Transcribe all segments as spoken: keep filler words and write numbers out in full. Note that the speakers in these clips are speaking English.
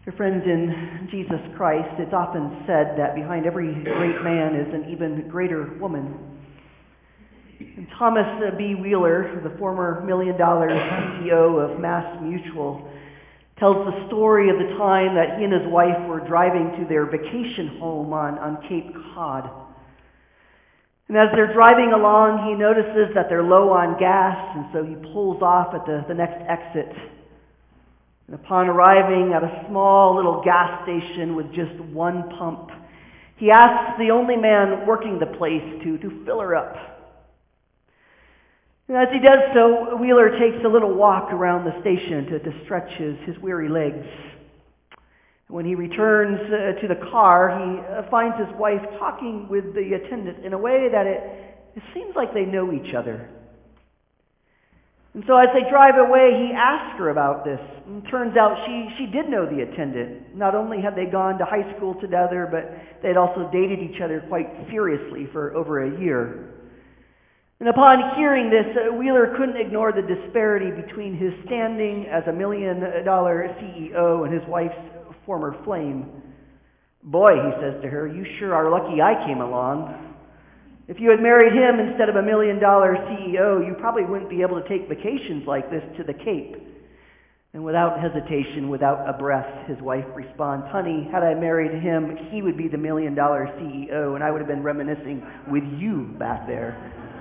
Dear friends in Jesus Christ, it's often said that behind every great man is an even greater woman. And Thomas B. Wheeler, the former million-dollar C E O of Mass Mutual, tells the story of the time that he and his wife were driving to their vacation home on, on Cape Cod. And as they're driving along, he notices that they're low on gas, and so he pulls off at the, the next exit. And upon arriving at a small little gas station with just one pump, he asks the only man working the place to, to fill her up. And as he does so, Wheeler takes a little walk around the station to, to stretch his, his weary legs. When he returns uh, to the car, he uh, finds his wife talking with the attendant in a way that it, it seems like they know each other. And so as they drive away, he asks her about this. And it turns out she, she did know the attendant. Not only had they gone to high school together, but they had also dated each other quite seriously for over a year. And upon hearing this, uh, Wheeler couldn't ignore the disparity between his standing as a million-dollar C E O and his wife's former flame. "Boy," he says to her, "you sure are lucky I came along. If you had married him instead of a million-dollar C E O, you probably wouldn't be able to take vacations like this to the Cape." And without hesitation, without a breath, his wife responds, "Honey, had I married him, he would be the million-dollar C E O, and I would have been reminiscing with you back there."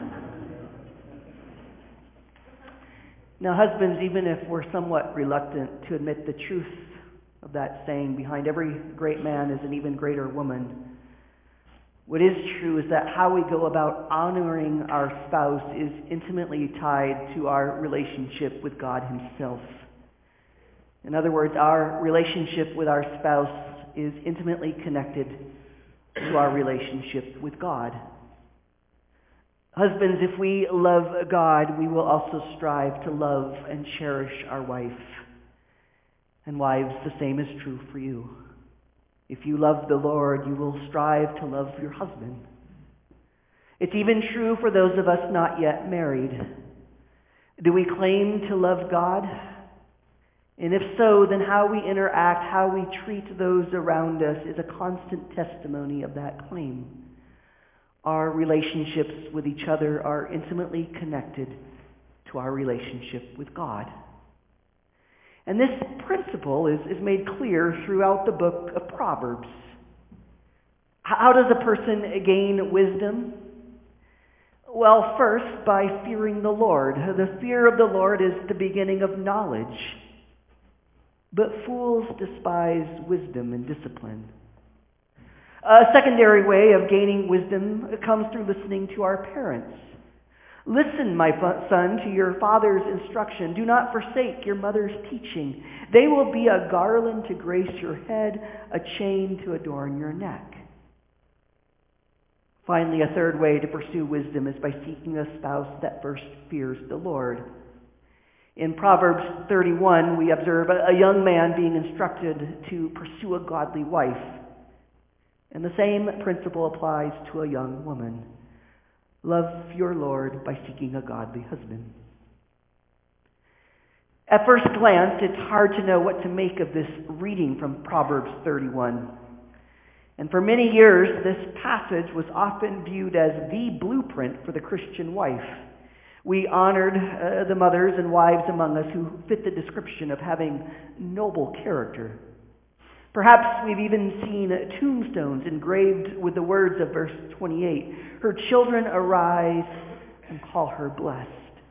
Now, husbands, even if we're somewhat reluctant to admit the truth of that saying, behind every great man is an even greater woman, what is true is that how we go about honoring our spouse is intimately tied to our relationship with God Himself. In other words, our relationship with our spouse is intimately connected to our relationship with God. Husbands, if we love God, we will also strive to love and cherish our wife. And wives, the same is true for you. If you love the Lord, you will strive to love your husband. It's even true for those of us not yet married. Do we claim to love God? And if so, then how we interact, how we treat those around us is a constant testimony of that claim. Our relationships with each other are intimately connected to our relationship with God. And this principle is, is made clear throughout the book of Proverbs. How does a person gain wisdom? Well, first, by fearing the Lord. The fear of the Lord is the beginning of knowledge. But fools despise wisdom and discipline. A secondary way of gaining wisdom comes through listening to our parents. "Listen, my son, to your father's instruction. Do not forsake your mother's teaching. They will be a garland to grace your head, a chain to adorn your neck." Finally, a third way to pursue wisdom is by seeking a spouse that first fears the Lord. In Proverbs thirty-one, we observe a young man being instructed to pursue a godly wife. And the same principle applies to a young woman. Love your Lord by seeking a godly husband. At first glance, it's hard to know what to make of this reading from Proverbs thirty-one. And for many years, this passage was often viewed as the blueprint for the Christian wife. We honored uh, the mothers and wives among us who fit the description of having noble character. Perhaps we've even seen tombstones engraved with the words of verse twenty-eight. "Her children arise and call her blessed."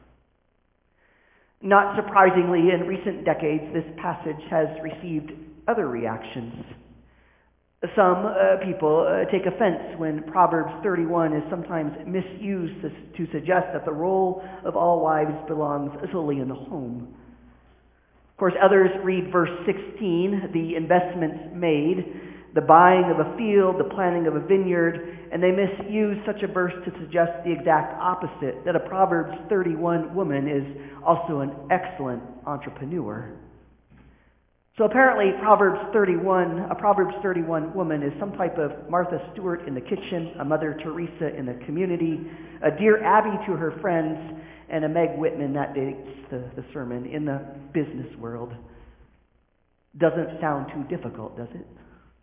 Not surprisingly, in recent decades, this passage has received other reactions. Some uh, people uh, take offense when Proverbs thirty-one is sometimes misused to, to suggest that the role of all wives belongs solely in the home. Of course, others read verse sixteen, the investments made, the buying of a field, the planting of a vineyard, and they misuse such a verse to suggest the exact opposite, that a Proverbs thirty-one woman is also an excellent entrepreneur. So apparently Proverbs thirty-one, a Proverbs thirty-one woman is some type of Martha Stewart in the kitchen, a Mother Teresa in the community, a Dear Abby to her friends, and a Meg Whitman, that dates the, the sermon, in the business world. Doesn't sound too difficult, does it?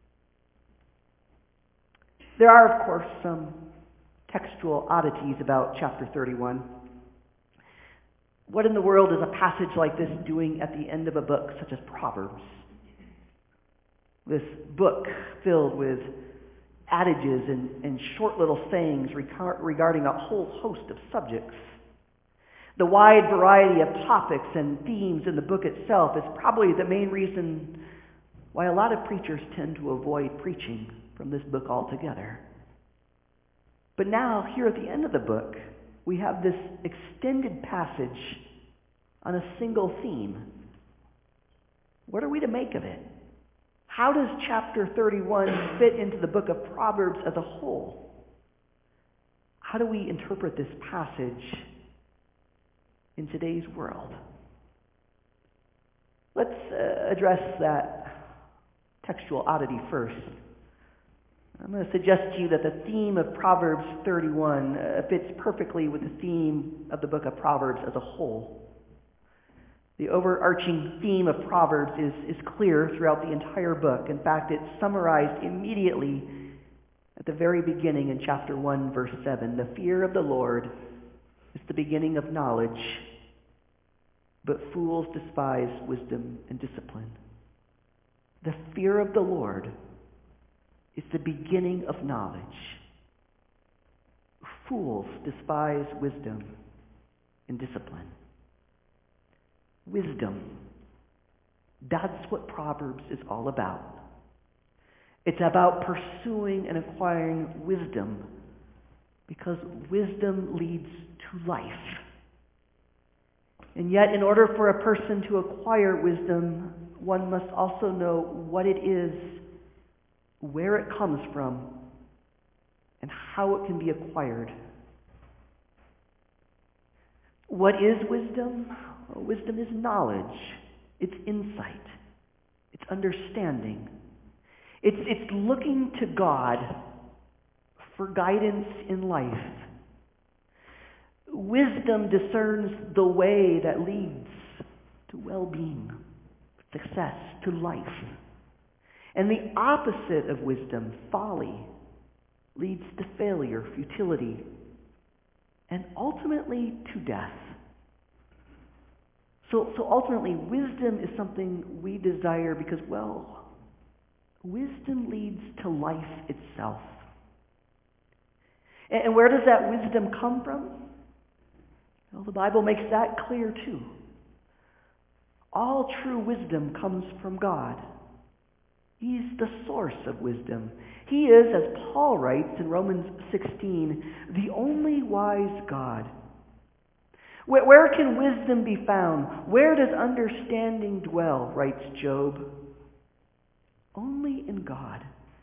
There are, of course, some textual oddities about chapter thirty-one. What in the world is a passage like this doing at the end of a book such as Proverbs? This book filled with adages and, and short little sayings regarding a whole host of subjects. The wide variety of topics and themes in the book itself is probably the main reason why a lot of preachers tend to avoid preaching from this book altogether. But now, here at the end of the book, we have this extended passage on a single theme. What are we to make of it? How does chapter thirty-one fit into the book of Proverbs as a whole? How do we interpret this passage in today's world? Let's uh, address that textual oddity first. I'm going to suggest to you that the theme of Proverbs thirty-one uh, fits perfectly with the theme of the book of Proverbs as a whole. The overarching theme of Proverbs is, is clear throughout the entire book. In fact, it's summarized immediately at the very beginning in chapter one, verse seven. The fear of the Lord is the beginning of knowledge, but fools despise wisdom and discipline. The fear of the Lord is the beginning of knowledge. Fools despise wisdom and discipline. Wisdom. That's what Proverbs is all about. It's about pursuing and acquiring wisdom, because wisdom leads to life. And yet, in order for a person to acquire wisdom, one must also know what it is, where it comes from, and how it can be acquired. What is wisdom? Well, wisdom is knowledge. It's insight. It's understanding. It's, it's looking to God for guidance in life. Wisdom discerns the way that leads to well-being, success, to life. And the opposite of wisdom, folly, leads to failure, futility, and ultimately to death. So, so ultimately, wisdom is something we desire because, well, wisdom leads to life itself. And, and where does that wisdom come from? Well, the Bible makes that clear too. All true wisdom comes from God. He's the source of wisdom. He is, as Paul writes in Romans sixteen, the only wise God. Where, where can wisdom be found? Where does understanding dwell, writes Job? Only in God.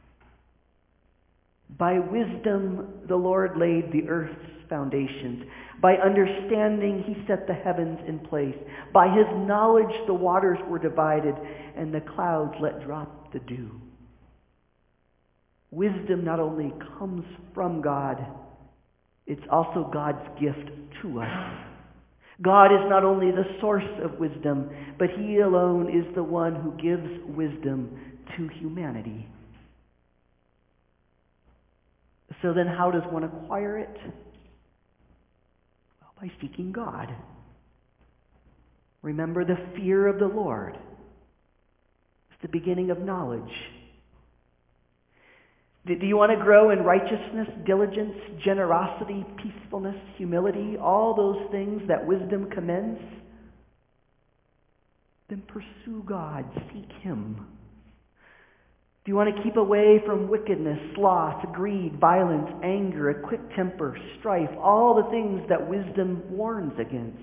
By wisdom the Lord laid the earth's foundations. By understanding he set the heavens in place. By his knowledge the waters were divided, and the clouds let drop the dew. Wisdom not only comes from God, it's also God's gift to us. God is not only the source of wisdom, but he alone is the one who gives wisdom to humanity. So then how does one acquire it? Well, by seeking God. Remember, the fear of the Lord is the beginning of knowledge. Do you want to grow in righteousness, diligence, generosity, peacefulness, humility, all those things that wisdom commends? Then pursue God, seek him. Do you want to keep away from wickedness, sloth, greed, violence, anger, a quick temper, strife, all the things that wisdom warns against?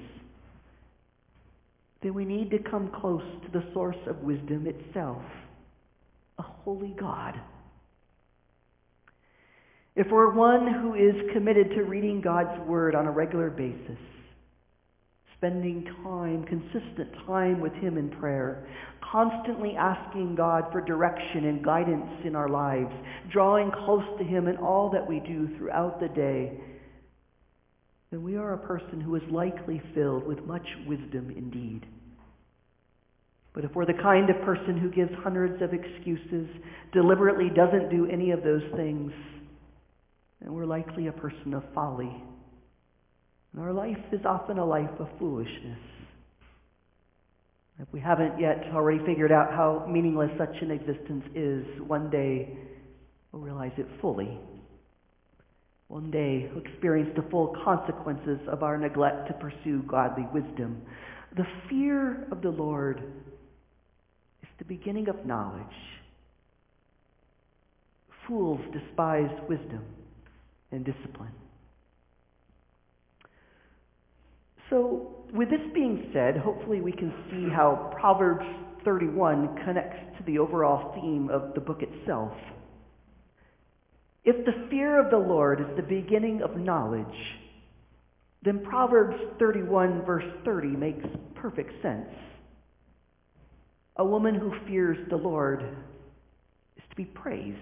Then we need to come close to the source of wisdom itself, a holy God. If we're one who is committed to reading God's Word on a regular basis, spending time, consistent time with him in prayer, constantly asking God for direction and guidance in our lives, drawing close to him in all that we do throughout the day, then we are a person who is likely filled with much wisdom indeed. But if we're the kind of person who gives hundreds of excuses, deliberately doesn't do any of those things, then we're likely a person of folly. And our life is often a life of foolishness. If we haven't yet already figured out how meaningless such an existence is, one day we'll realize it fully. One day we'll experience the full consequences of our neglect to pursue godly wisdom. The fear of the Lord is the beginning of knowledge. Fools despise wisdom and discipline. So, with this being said, hopefully we can see how Proverbs thirty-one connects to the overall theme of the book itself. If the fear of the Lord is the beginning of knowledge, then Proverbs thirty-one verse thirty makes perfect sense. A woman who fears the Lord is to be praised.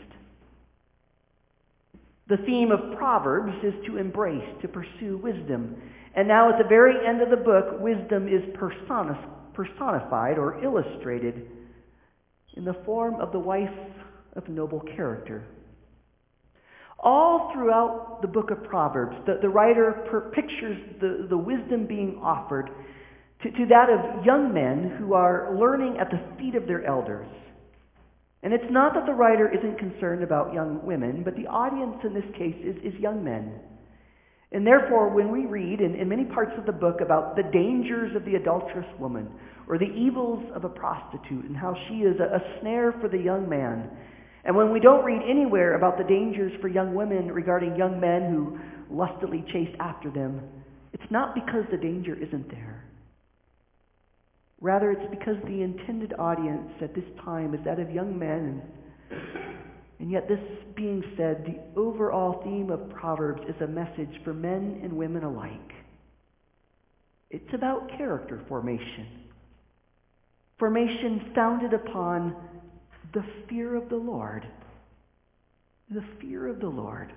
The theme of Proverbs is to embrace, to pursue wisdom. And now at the very end of the book, wisdom is personified or illustrated in the form of the wife of noble character. All throughout the book of Proverbs, the, the writer per- pictures the, the wisdom being offered to, to that of young men who are learning at the feet of their elders. And it's not that the writer isn't concerned about young women, but the audience in this case is, is young men. And therefore, when we read in, in many parts of the book about the dangers of the adulterous woman, or the evils of a prostitute, and how she is a, a snare for the young man, and when we don't read anywhere about the dangers for young women regarding young men who lustily chase after them, it's not because the danger isn't there. Rather, it's because the intended audience at this time is that of young men. And yet, this being said, the overall theme of Proverbs is a message for men and women alike. It's about character formation. Formation founded upon the fear of the Lord. The fear of the Lord.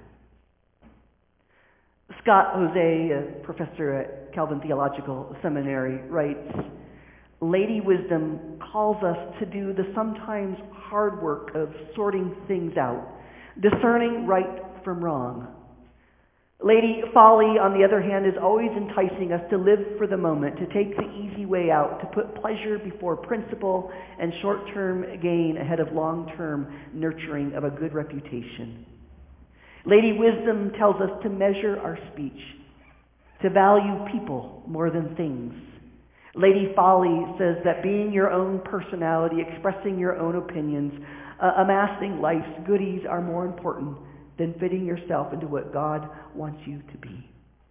Scott Jose, a professor at Calvin Theological Seminary, writes, Lady Wisdom calls us to do the sometimes hard work of sorting things out, discerning right from wrong. Lady Folly, on the other hand, is always enticing us to live for the moment, to take the easy way out, to put pleasure before principle and short-term gain ahead of long-term nurturing of a good reputation. Lady Wisdom tells us to measure our speech, to value people more than things. Lady Folly says that being your own personality, expressing your own opinions, uh, amassing life's goodies are more important than fitting yourself into what God wants you to be.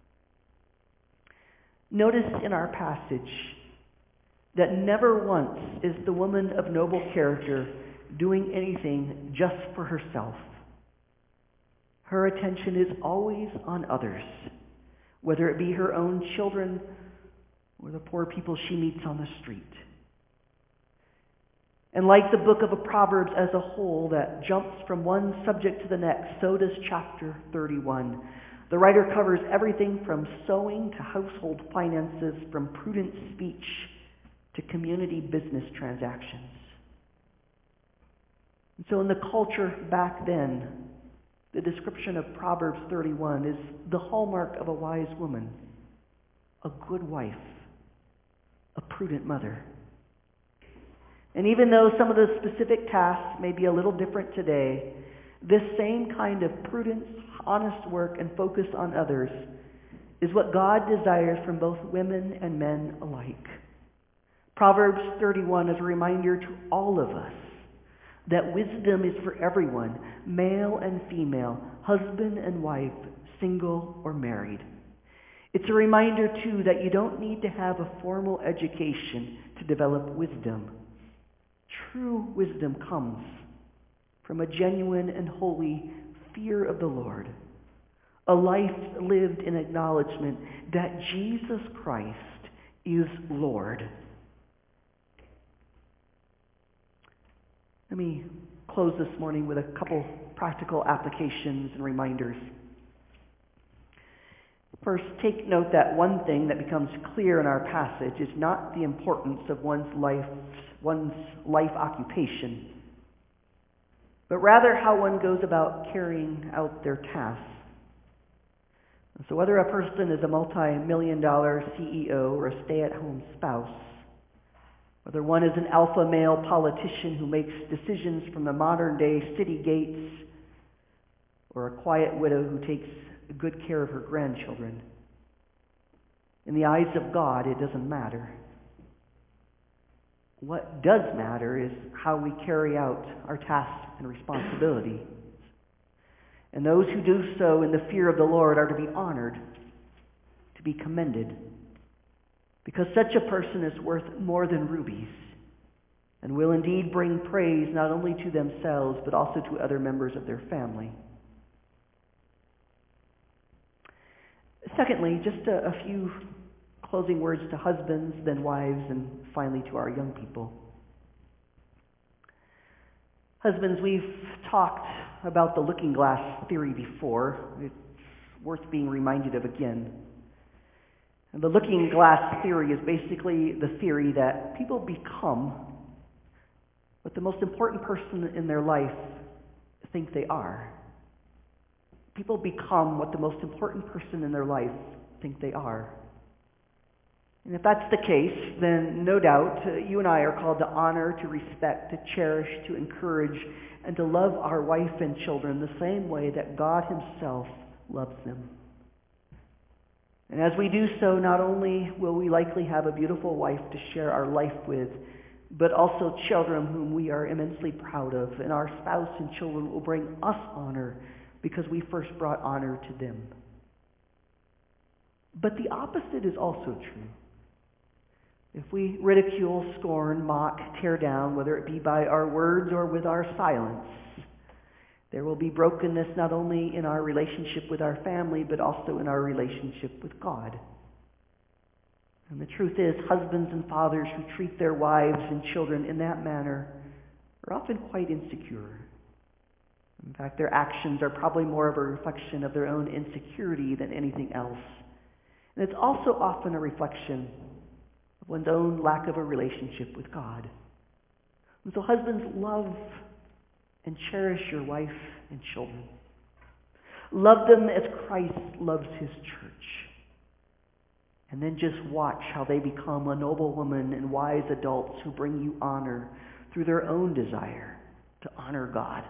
Notice in our passage that never once is the woman of noble character doing anything just for herself. Her attention is always on others, whether it be her own children or the poor people she meets on the street. And like the book of a Proverbs as a whole that jumps from one subject to the next, so does chapter thirty-one. The writer covers everything from sewing to household finances, from prudent speech to community business transactions. And so in the culture back then, the description of Proverbs thirty-one is the hallmark of a wise woman, a good wife, a prudent mother. And even though some of the specific tasks may be a little different today, this same kind of prudence, honest work, and focus on others is what God desires from both women and men alike. Proverbs thirty-one is a reminder to all of us that wisdom is for everyone, male and female, husband and wife, single or married. It's a reminder, too, that you don't need to have a formal education to develop wisdom. True wisdom comes from a genuine and holy fear of the Lord, a life lived in acknowledgement that Jesus Christ is Lord. Let me close this morning with a couple practical applications and reminders. First, take note that one thing that becomes clear in our passage is not the importance of one's life's one's life occupation, but rather how one goes about carrying out their tasks. So whether a person is a multi-million dollar C E O or a stay-at-home spouse, whether one is an alpha male politician who makes decisions from the modern-day city gates, or a quiet widow who takes good care of her grandchildren, in the eyes of God, it doesn't matter. What does matter is how we carry out our tasks and responsibilities. And those who do so in the fear of the Lord are to be honored, to be commended, because such a person is worth more than rubies and will indeed bring praise not only to themselves but also to other members of their family. Secondly, just a, a few closing words to husbands, then wives, and finally to our young people. Husbands, we've talked about the looking glass theory before. It's worth being reminded of again. And the looking glass theory is basically the theory that people become what the most important person in their life think they are. People become what the most important person in their life think they are. And if that's the case, then no doubt uh, you and I are called to honor, to respect, to cherish, to encourage, and to love our wife and children the same way that God himself loves them. And as we do so, not only will we likely have a beautiful wife to share our life with, but also children whom we are immensely proud of, and our spouse and children will bring us honor because we first brought honor to them. But the opposite is also true. If we ridicule, scorn, mock, tear down, whether it be by our words or with our silence, there will be brokenness not only in our relationship with our family, but also in our relationship with God. And the truth is, husbands and fathers who treat their wives and children in that manner are often quite insecure. In fact, their actions are probably more of a reflection of their own insecurity than anything else. And it's also often a reflection of one's own lack of a relationship with God. And so husbands, love and cherish your wife and children. Love them as Christ loves his church. And then just watch how they become a noble woman and wise adults who bring you honor through their own desire to honor God.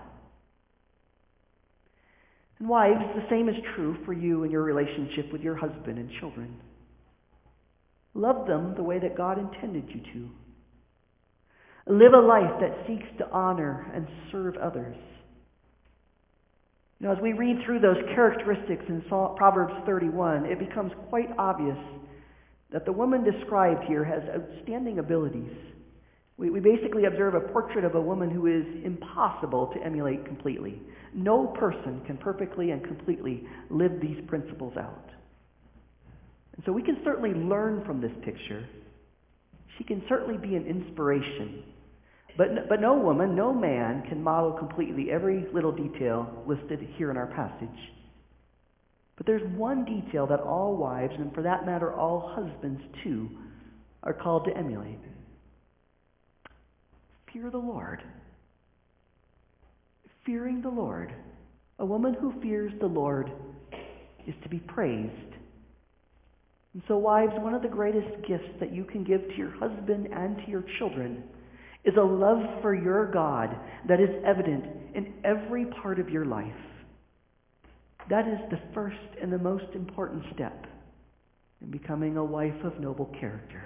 And wives, the same is true for you in your relationship with your husband and children. Love them the way that God intended you to. Live a life that seeks to honor and serve others. You know, as we read through those characteristics in Proverbs thirty-one, it becomes quite obvious that the woman described here has outstanding abilities. We, we basically observe a portrait of a woman who is impossible to emulate completely. No person can perfectly and completely live these principles out. And so we can certainly learn from this picture. She can certainly be an inspiration. But, but no woman, no man can model completely every little detail listed here in our passage. But there's one detail that all wives, and for that matter all husbands too, are called to emulate. Fear the Lord. Fearing the Lord. A woman who fears the Lord is to be praised. And so, wives, one of the greatest gifts that you can give to your husband and to your children is a love for your God that is evident in every part of your life. That is the first and the most important step in becoming a wife of noble character.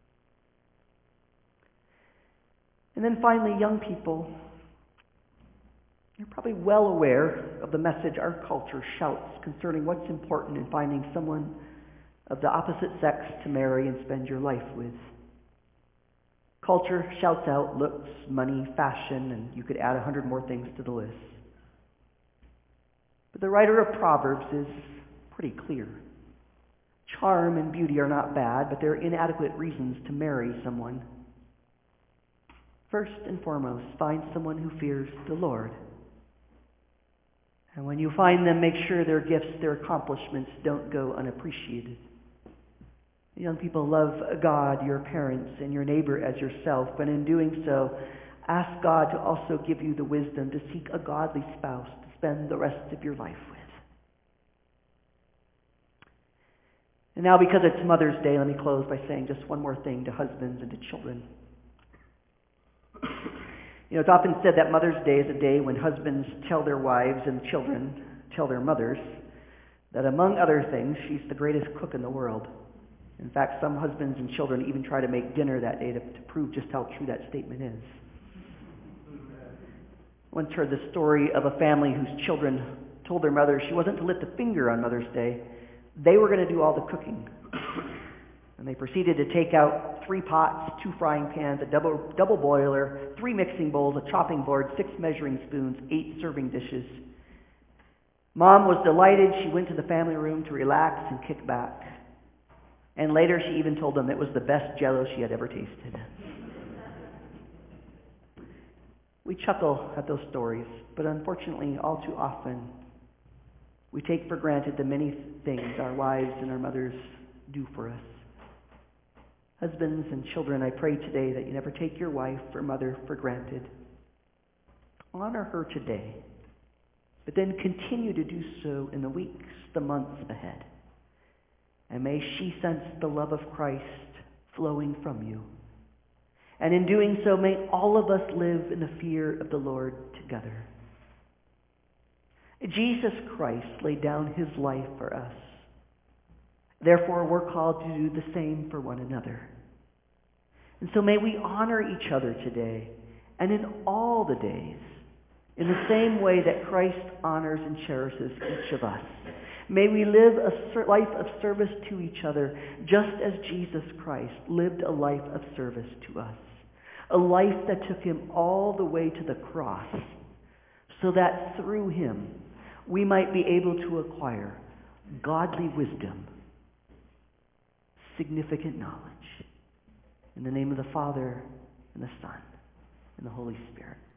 And then finally, young people, you're probably well aware of the message our culture shouts concerning what's important in finding someone of the opposite sex to marry and spend your life with. Culture shouts out looks, money, fashion, and you could add a hundred more things to the list. But the writer of Proverbs is pretty clear. Charm and beauty are not bad, but they're inadequate reasons to marry someone. First and foremost, find someone who fears the Lord. And when you find them, make sure their gifts, their accomplishments don't go unappreciated. Young people, love God, your parents, and your neighbor as yourself. But in doing so, ask God to also give you the wisdom to seek a godly spouse to spend the rest of your life with. And now, because it's Mother's Day, let me close by saying just one more thing to husbands and to children. You know, it's often said that Mother's Day is a day when husbands tell their wives and children tell their mothers that, among other things, she's the greatest cook in the world. In fact, some husbands and children even try to make dinner that day to, to prove just how true that statement is. I once heard the story of a family whose children told their mother she wasn't to lift a finger on Mother's Day. They were going to do all the cooking. And they proceeded to take out three pots, two frying pans, a double, double boiler, three mixing bowls, a chopping board, six measuring spoons, eight serving dishes. Mom was delighted. She went to the family room to relax and kick back. And later she even told them it was the best Jell-O she had ever tasted. We chuckle at those stories, but unfortunately, all too often, we take for granted the many things our wives and our mothers do for us. Husbands and children, I pray today that you never take your wife or mother for granted. Honor her today, but then continue to do so in the weeks, the months ahead. And may she sense the love of Christ flowing from you. And in doing so, may all of us live in the fear of the Lord together. Jesus Christ laid down his life for us. Therefore, we're called to do the same for one another. And so may we honor each other today and in all the days in the same way that Christ honors and cherishes each of us. May we live a life of service to each other just as Jesus Christ lived a life of service to us. A life that took him all the way to the cross so that through him we might be able to acquire godly wisdom, significant knowledge. In the name of the Father, and the Son, and the Holy Spirit.